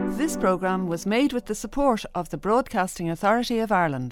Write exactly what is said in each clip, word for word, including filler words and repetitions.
This programme was made with the support of the Broadcasting Authority of Ireland.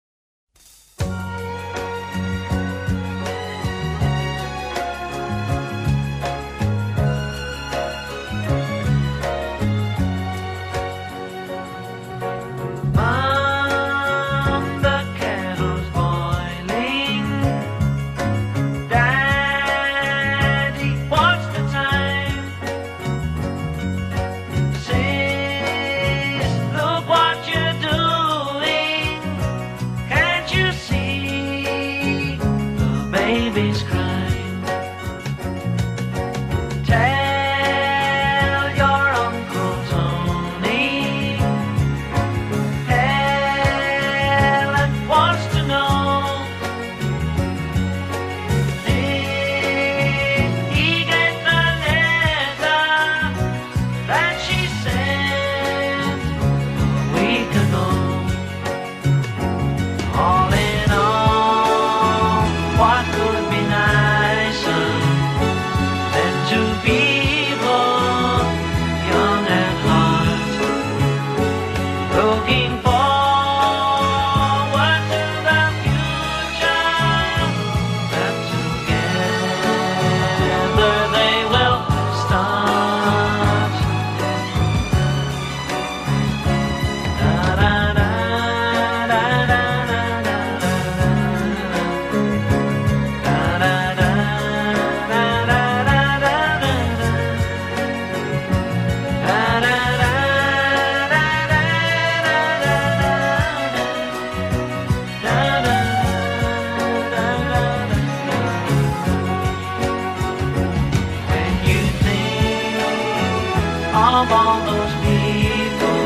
Of all those people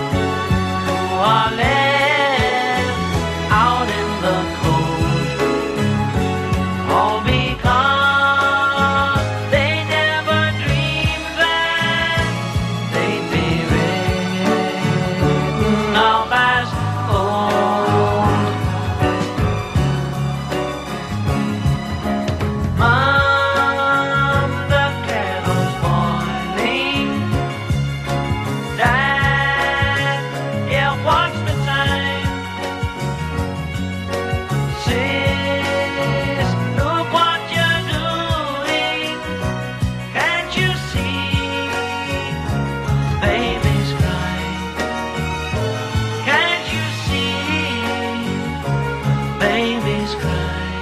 who are left out in the cold, all because they never dreamed that they'd be written off as old. Mom, the kettle's boiling. Dad, yeah, watch the time. Sis, look what you're doing. Can't you see? Baby's crying. Can't you see? Baby's crying.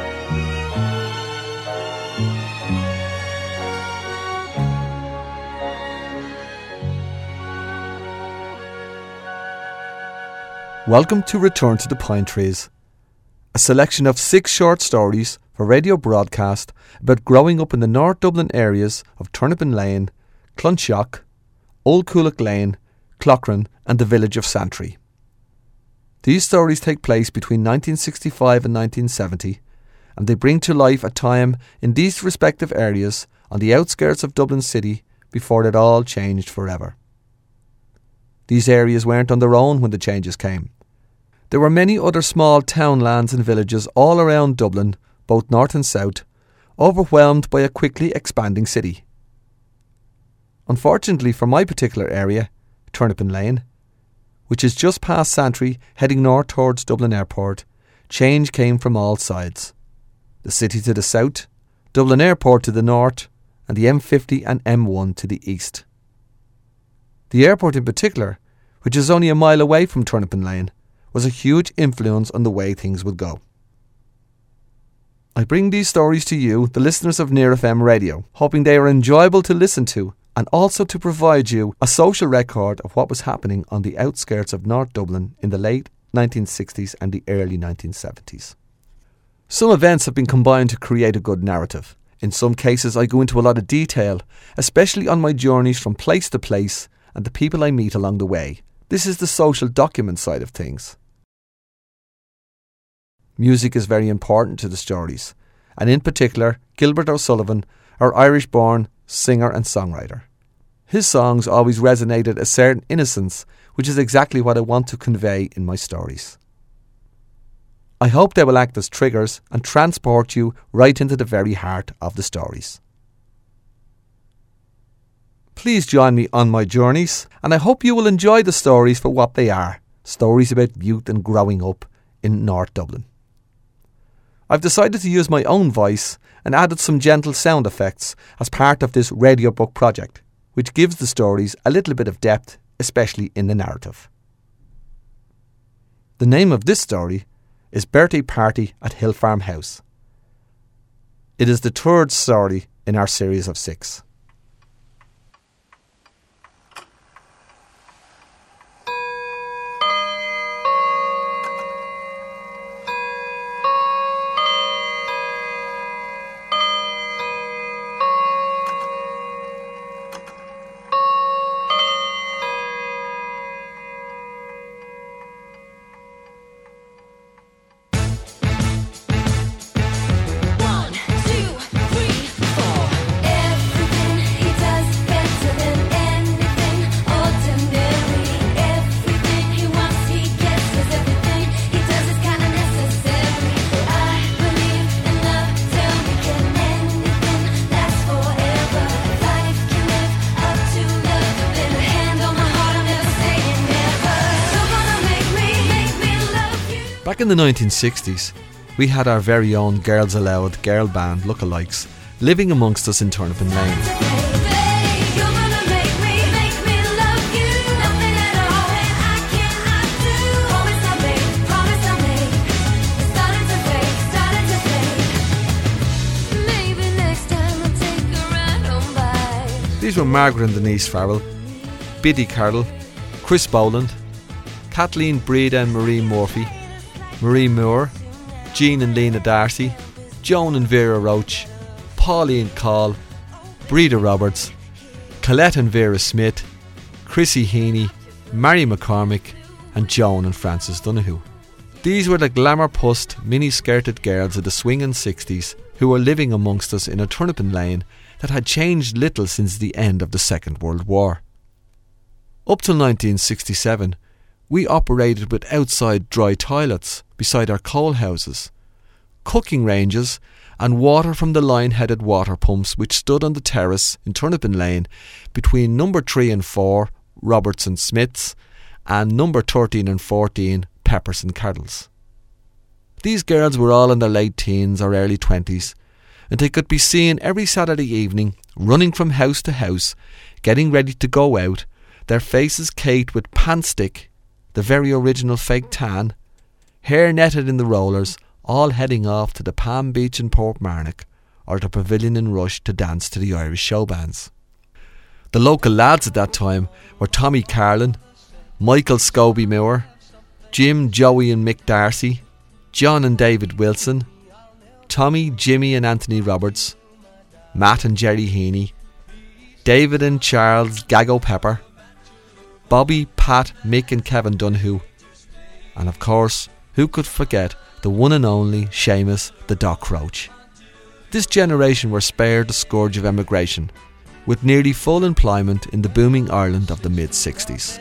Welcome to Return to the Pine Trees, a selection of six short stories for radio broadcast about growing up in the North Dublin areas of Turnipin Lane, Clonshock, Old Coolock Lane, Clochran and the village of Santry. These stories take place between nineteen sixty-five and nineteen seventy, and they bring to life a time in these respective areas on the outskirts of Dublin City before it all changed forever. These areas weren't on their own when the changes came. There were many other small townlands and villages all around Dublin, both north and south, overwhelmed by a quickly expanding city. Unfortunately for my particular area, Turnipin Lane, which is just past Santry heading north towards Dublin Airport, change came from all sides. The city to the south, Dublin Airport to the north, and the M fifty and M one to the east. The airport in particular, which is only a mile away from Turnipin Lane, was a huge influence on the way things would go. I bring these stories to you, the listeners of Near F M Radio, hoping they are enjoyable to listen to and also to provide you a social record of what was happening on the outskirts of North Dublin in the late nineteen sixties and the early nineteen seventies. Some events have been combined to create a good narrative. In some cases I go into a lot of detail, especially on my journeys from place to place and the people I meet along the way. This is the social document side of things. Music is very important to the stories, and in particular, Gilbert O'Sullivan, our Irish-born singer and songwriter. His songs always resonated a certain innocence, which is exactly what I want to convey in my stories. I hope they will act as triggers and transport you right into the very heart of the stories. Please join me on my journeys, and I hope you will enjoy the stories for what they are, stories about youth and growing up in North Dublin. I've decided to use my own voice and added some gentle sound effects as part of this radio book project, which gives the stories a little bit of depth, especially in the narrative. The name of this story is Birthday Party at Hill Farm House. It is the third story in our series of six. Back in the nineteen sixties, we had our very own Girls Aloud girl band lookalikes living amongst us in Turnipin Lane. These were Margaret and Denise Farrell, Biddy Carroll, Chris Boland, Kathleen Breda and Marie Murphy, Marie Moore, Jean and Lena Darcy, Joan and Vera Roach, Pauline Call, Breda Roberts, Colette and Vera Smith, Chrissy Heaney, Mary McCormick, and Joan and Frances Donoghue. These were the glamour-pussed, mini-skirted girls of the swinging sixties who were living amongst us in a Turnipin Lane that had changed little since the end of the Second World War. Up till nineteen sixty-seven, we operated with outside dry toilets beside our coal houses, cooking ranges and water from the line-headed water pumps which stood on the terrace in Turnipin Lane between number three and four, Robertson Smiths, and number thirteen and fourteen, Peppers and Carroll's. These girls were all in their late teens or early twenties, and they could be seen every Saturday evening running from house to house, getting ready to go out, their faces caked with panstick, the very original fake tan, hair netted in the rollers, all heading off to the Palm Beach in Portmarnock or the Pavilion in Rush to dance to the Irish show bands. The local lads at that time were Tommy Carlin, Michael Scobie Moore, Jim, Joey and Mick Darcy, John and David Wilson, Tommy, Jimmy and Anthony Roberts, Matt and Jerry Heaney, David and Charles Gago Pepper, Bobby, Pat, Mick and Kevin Donoghue, and of course, who could forget the one and only Seamus the Doc Roach. This generation were spared the scourge of emigration, with nearly full employment in the booming Ireland of the mid-sixties.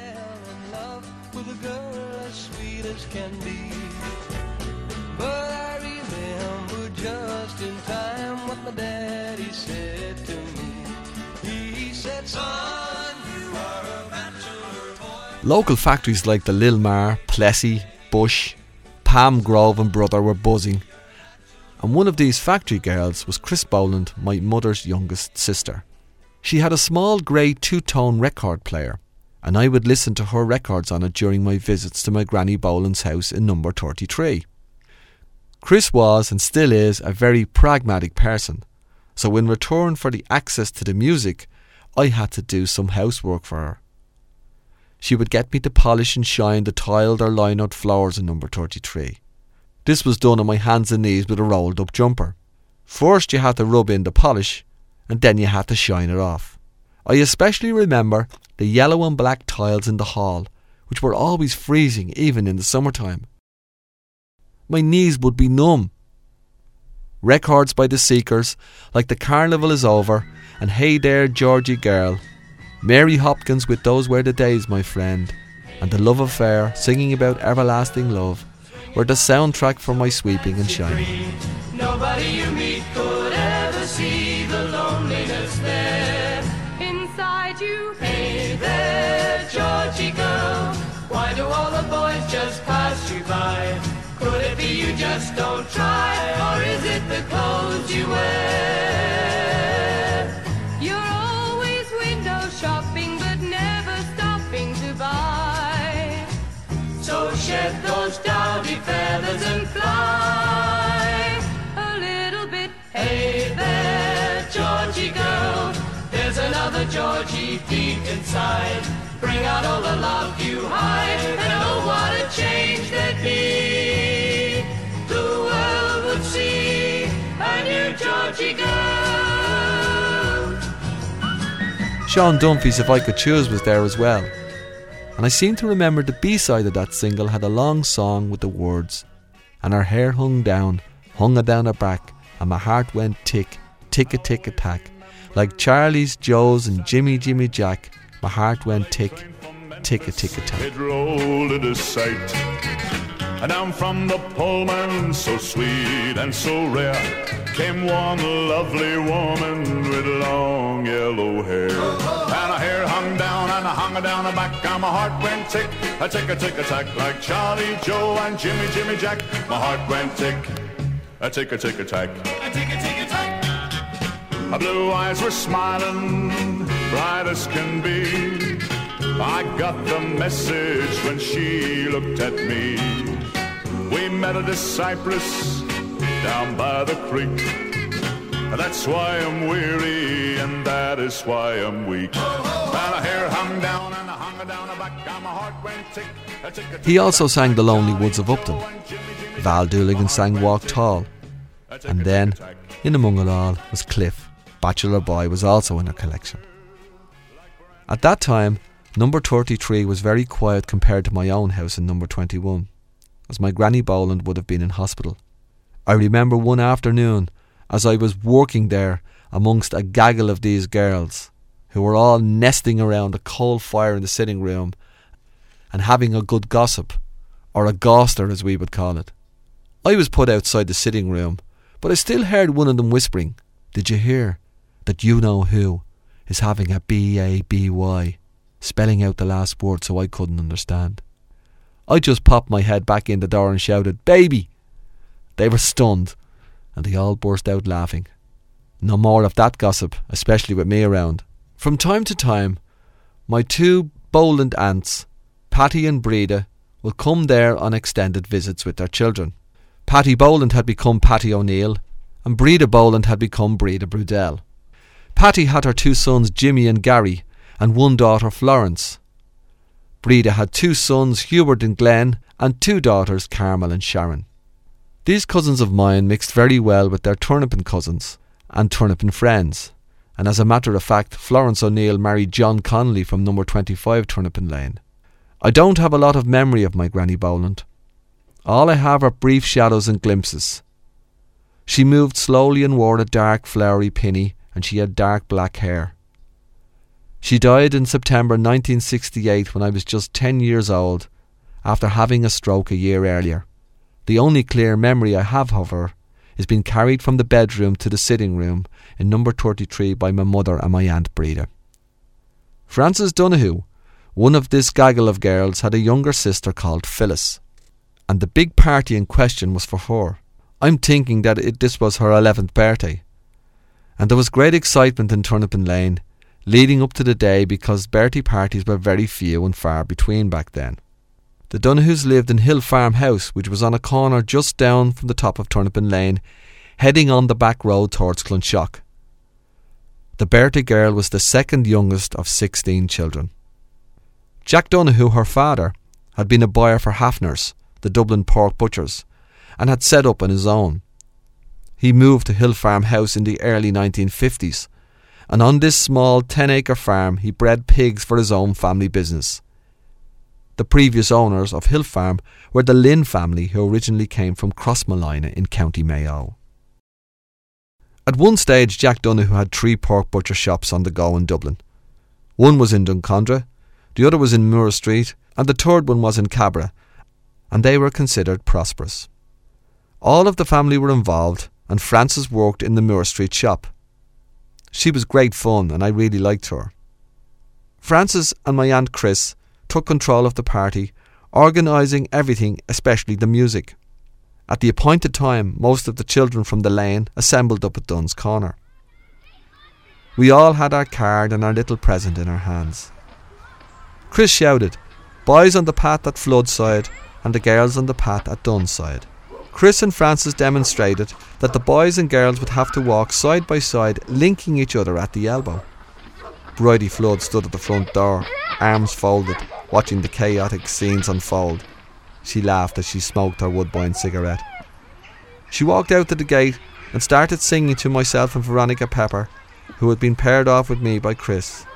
Local factories like the Lilmar, Plessy, Bush, Palm Grove and Brother were buzzing, and one of these factory girls was Chris Boland, my mother's youngest sister. She had a small grey two-tone record player, and I would listen to her records on it during my visits to my Granny Boland's house in number thirty-three. Chris was and still is a very pragmatic person, so in return for the access to the music, I had to do some housework for her. She would get me to polish and shine the tiled or line-out floors in number thirty-three. This was done on my hands and knees with a rolled up jumper. First you had to rub in the polish, and then you had to shine it off. I especially remember the yellow and black tiles in the hall, which were always freezing even in the summertime. My knees would be numb. Records by the Seekers, like The Carnival Is Over and Hey There Georgie Girl, Mary Hopkins with Those Were the Days, My Friend, and The Love Affair singing about everlasting love were the soundtrack for my sweeping and shining. Nobody you meet could ever see the loneliness there. Inside you just don't try? Or is it the clothes you wear? You're always window shopping but never stopping to buy. So shed those dowdy feathers and fly A little bit. Hey there, Georgie girl, there's another Georgie deep inside. Bring out all the love you hide, and oh, what a change there'd be. The world would see a new Georgie girl. Sean Dunphy's If I Could Choose was there as well. And I seem to remember the B-side of that single had a long song with the words, and her hair hung down, hung down her back, and my heart went tick, tick-a-tick-a-tack. Like Charlie's, Joe's and Jimmy, Jimmy Jack, my heart went tick, tick-a-tick-a-tack. It rolled into sight, and down from the Pullman, so sweet and so rare, came one lovely woman with long yellow hair. And her hair hung down and hung down her back, and my heart went tick, a tick, a tick, a tack. Like Charlie, Joe and Jimmy, Jimmy Jack, my heart went tick, a tick, a tick, a tack. A tick, a tick, a tack. Her blue eyes were smiling, bright as can be. I got the message when she looked at me. We met at a cypress down by the creek. That's why I'm weary, and that is why I'm weak. And her hair hung down and hung down her back, and my heart went tick, a tick, a tick. He also sang The Lonely Woods of Upton. Val Dooligan sang Walk Tall. And then, in among it all, was Cliff. Bachelor Boy was also in her collection. At that time, number thirty-three was very quiet compared to my own house in number twenty-one, as my Granny Boland would have been in hospital. I remember one afternoon as I was working there amongst a gaggle of these girls who were all nesting around a coal fire in the sitting room and having a good gossip, or a goster as we would call it. I was put outside the sitting room, but I still heard one of them whispering, "Did you hear that you-know-who is having a B A B Y, spelling out the last word so I couldn't understand?" I just popped my head back in the door and shouted, "Baby!" They were stunned, and they all burst out laughing. No more of that gossip, especially with me around. From time to time, my two Boland aunts, Patty and Breda, will come there on extended visits with their children. Patty Boland had become Patty O'Neill, and Breda Boland had become Breda Brudell. Patty had her two sons Jimmy and Gary, and one daughter Florence. Breda had two sons Hubert and Glenn, and two daughters Carmel and Sharon. These cousins of mine mixed very well with their Turnipin cousins and Turnipin friends, and as a matter of fact, Florence O'Neill married John Connolly from number twenty-five Turnipin Lane. I don't have a lot of memory of my Granny Boland. All I have are brief shadows and glimpses. She moved slowly and wore a dark flowery pinny, and she had dark black hair. She died in September nineteen sixty-eight when I was just ten years old, after having a stroke a year earlier. The only clear memory I have of her is being carried from the bedroom to the sitting room in number thirty-three by my mother and my Aunt Breda. Frances Donoghue, one of this gaggle of girls, had a younger sister called Phyllis, and the big party in question was for her. I'm thinking that it, this was her eleventh birthday, and there was great excitement in Turnipin Lane leading up to the day because birthday parties were very few and far between back then. The Donoghues lived in Hill Farm House, which was on a corner just down from the top of Turnipin Lane, heading on the back road towards Clonshock. The birthday girl was the second youngest of sixteen children. Jack Donoghue, her father, had been a buyer for Hafner's, the Dublin pork butchers, and had set up on his own. He moved to Hill Farm House in the early nineteen fifties, and on this small ten-acre farm he bred pigs for his own family business. The previous owners of Hill Farm were the Lynn family, who originally came from Crossmolina in County Mayo. At one stage, Jack Donoghue had three pork butcher shops on the go in Dublin. One was in Duncondra, the other was in Moore Street, and the third one was in Cabra, and they were considered prosperous. All of the family were involved, and Frances worked in the Moore Street shop. She was great fun, and I really liked her. Frances and my Aunt Chris took control of the party, organising everything, especially the music. At the appointed time, most of the children from the lane assembled up at Dunn's Corner. We all had our card and our little present in our hands. Chris shouted, "Boys on the path at Flood side and the girls on the path at Dunn's side." Chris and Francis demonstrated that the boys and girls would have to walk side by side, linking each other at the elbow. Bridie Flood stood at the front door, arms folded, watching the chaotic scenes unfold. She laughed as she smoked her Woodbine cigarette. She walked out to the gate and started singing to myself and Veronica Pepper, who had been paired off with me by Chris.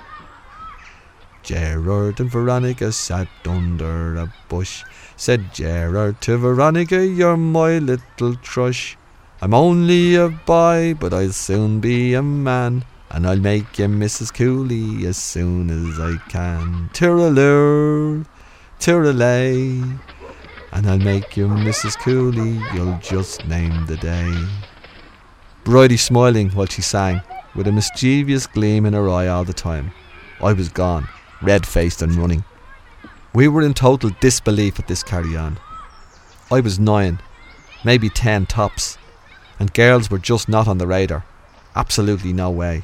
Gerard and Veronica sat under a bush. Said Gerard to Veronica, "You're my little thrush. I'm only a boy, but I'll soon be a man, and I'll make you Missus Cooley as soon as I can. Tooraloo, tooralay, and I'll make you Missus Cooley, you'll just name the day." Bridie smiling while she sang, with a mischievous gleam in her eye all the time. I was gone, red-faced and running. We were in total disbelief at this carry-on. I was nine, maybe ten tops, and girls were just not on the radar. Absolutely no way.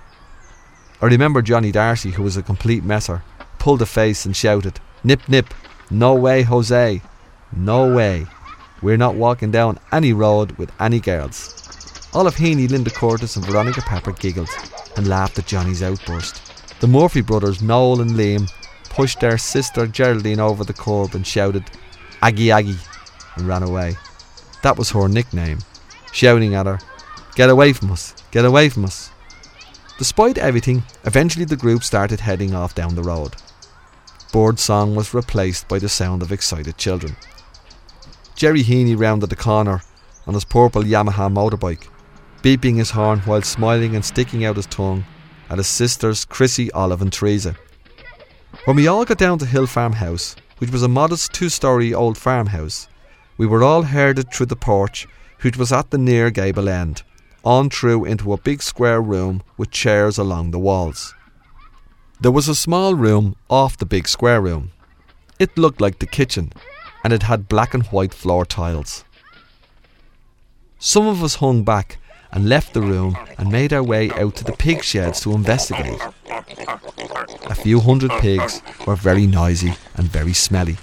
I remember Johnny Darcy, who was a complete messer, pulled a face and shouted, "Nip, nip, no way, Jose, no way. We're not walking down any road with any girls." Olive Heaney, Linda Curtis and Veronica Pepper giggled and laughed at Johnny's outburst. The Murphy brothers, Noel and Liam, pushed their sister Geraldine over the curb and shouted, "Aggie, Aggie," and ran away. That was her nickname, shouting at her, "Get away from us, get away from us." Despite everything, eventually the group started heading off down the road. Bird song was replaced by the sound of excited children. Jerry Heaney rounded the corner on his purple Yamaha motorbike, beeping his horn while smiling and sticking out his tongue at his sisters Chrissy, Olive and Teresa. When we all got down to Hill Farmhouse, which was a modest two-storey old farmhouse, we were all herded through the porch, which was at the near gable end, on through into a big square room with chairs along the walls. There was a small room off the big square room. It looked like the kitchen, and it had black and white floor tiles. Some of us hung back and left the room and made our way out to the pig sheds to investigate. A few hundred pigs were very noisy and very smelly.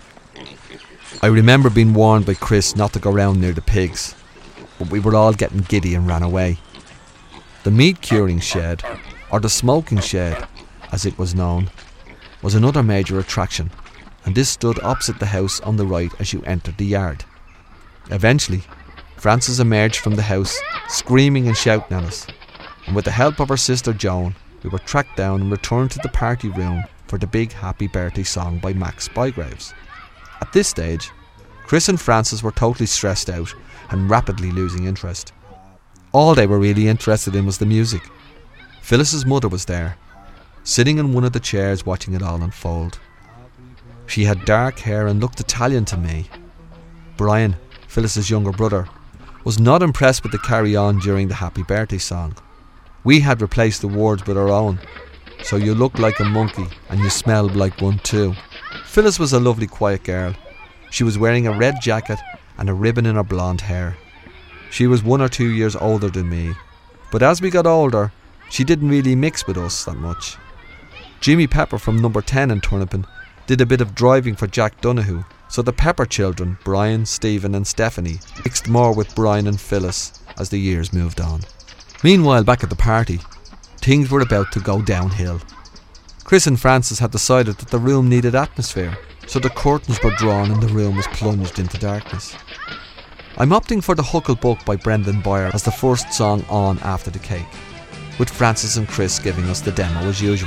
I remember being warned by Chris not to go round near the pigs, but we were all getting giddy and ran away. The meat curing shed, or the smoking shed as it was known, was another major attraction, and this stood opposite the house on the right as you entered the yard. Eventually, Frances emerged from the house, screaming and shouting at us, and with the help of her sister Joan, we were tracked down and returned to the party room for the big happy birthday song by Max Bygraves. At this stage, Chris and Frances were totally stressed out and rapidly losing interest. All they were really interested in was the music. Phyllis's mother was there, sitting in one of the chairs watching it all unfold. She had dark hair and looked Italian to me. Brian, Phyllis's younger brother, was not impressed with the carry-on during the happy birthday song. We had replaced the words with our own. So you look like a monkey and you smell like one too. Phyllis was a lovely quiet girl. She was wearing a red jacket and a ribbon in her blonde hair. She was one or two years older than me, but as we got older, she didn't really mix with us that much. Jimmy Pepper from number ten in Turnipen did a bit of driving for Jack Donahue, so the Pepper children, Brian, Stephen and Stephanie, mixed more with Brian and Phyllis as the years moved on. Meanwhile, back at the party, things were about to go downhill. Chris and Frances had decided that the room needed atmosphere, so the curtains were drawn and the room was plunged into darkness. I'm opting for the Hucklebuck by Brendan Boyer as the first song on after the cake, with Frances and Chris giving us the demo as usual.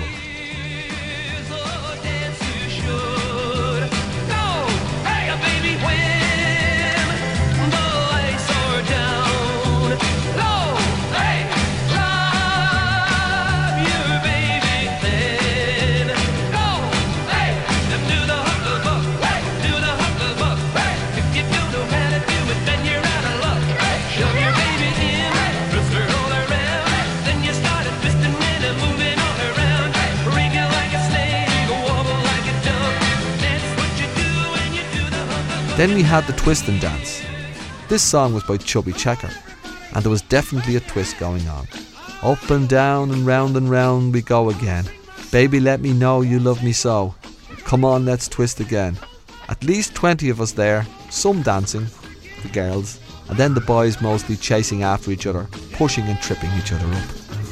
Then we had the twist and dance. This song was by Chubby Checker, and there was definitely a twist going on. Up and down and round and round we go again. Baby, let me know you love me so. Come on, let's twist again. At least twenty of us there, some dancing, the girls, and then the boys mostly chasing after each other, pushing and tripping each other up.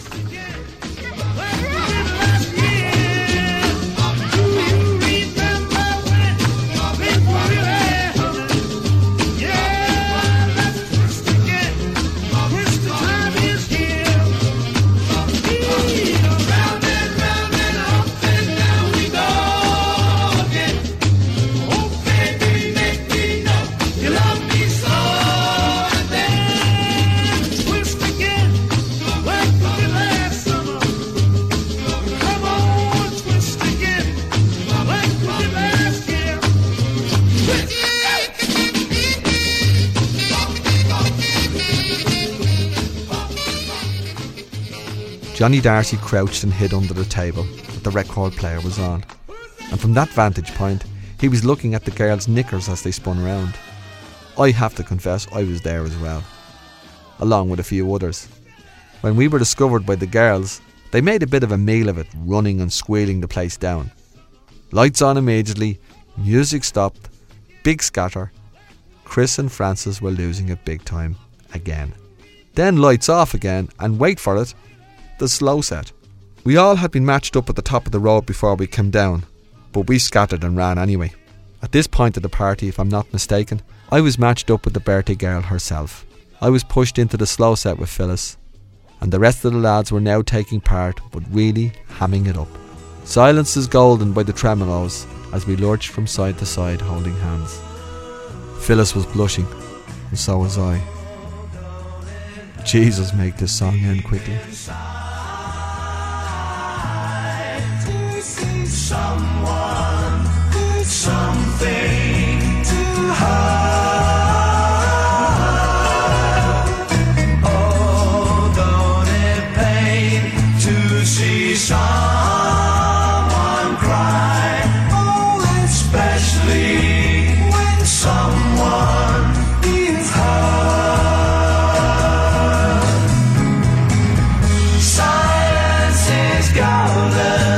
Johnny Darcy crouched and hid under the table that the record player was on, and from that vantage point he was looking at the girls' knickers as they spun around. I have to confess I was there as well, along with a few others. When we were discovered by the girls, they made a bit of a meal of it, running and squealing the place down. Lights on immediately, music stopped, big scatter. Chris and Francis were losing it big time again. Then lights off again, and wait for it, the slow set. We all had been matched up at the top of the road before we came down, but we scattered and ran anyway. At this point of the party, if I'm not mistaken, I was matched up with the birthday girl herself. I was pushed into the slow set with Phyllis, and the rest of the lads were now taking part, but really hamming it up. Silence is golden by the tremolos as we lurched from side to side holding hands. Phyllis was blushing, and so was I. Jesus, make this song end quickly. Someone, something to hide. Oh, don't it pain to see someone cry? Oh, especially when someone is hurt. Silence is golden.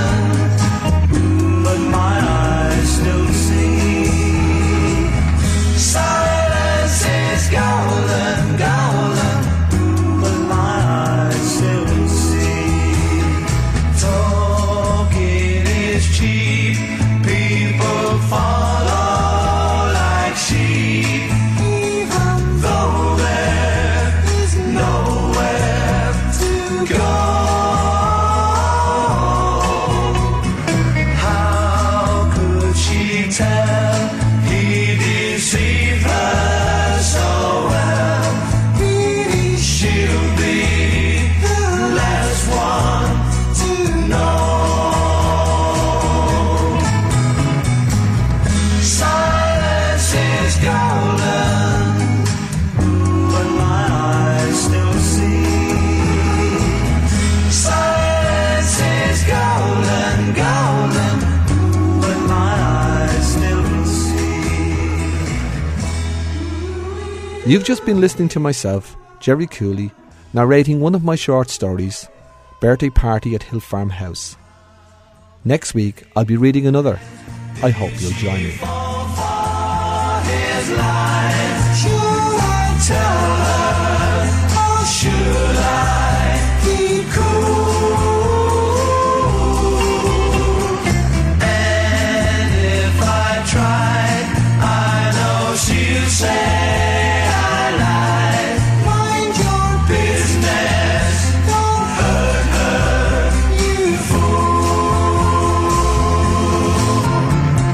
You've just been listening to myself, Jerry Cooley, narrating one of my short stories, Birthday Party at Hill Farm House. Next week, I'll be reading another. I hope you'll join me.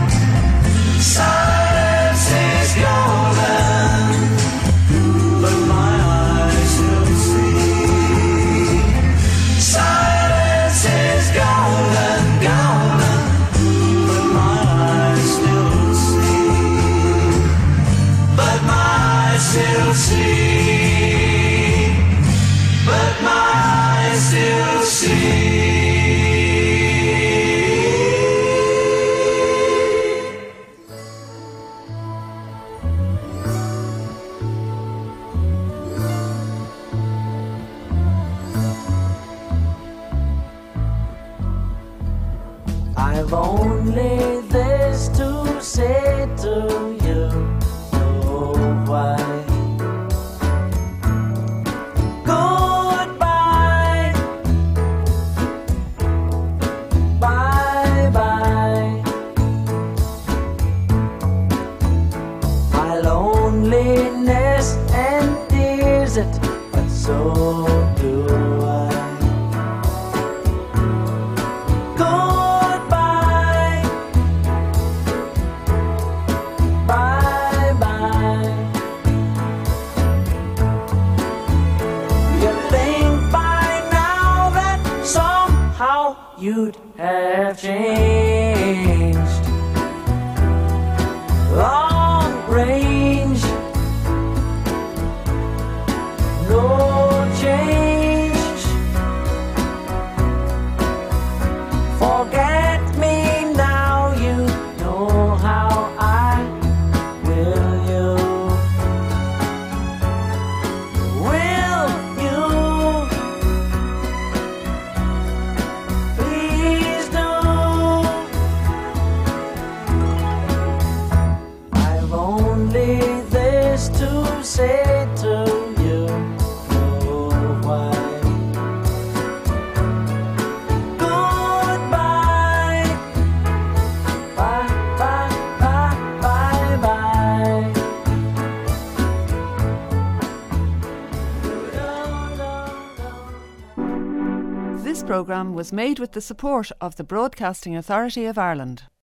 Silence is golden, but you'd have changed. Long range, no change. Forget me now, you know how I will you. Will you please do? I've only this to say to you. Oh, why? Goodbye. Bye, bye, bye, bye, bye. This programme was made with the support of the Broadcasting Authority of Ireland.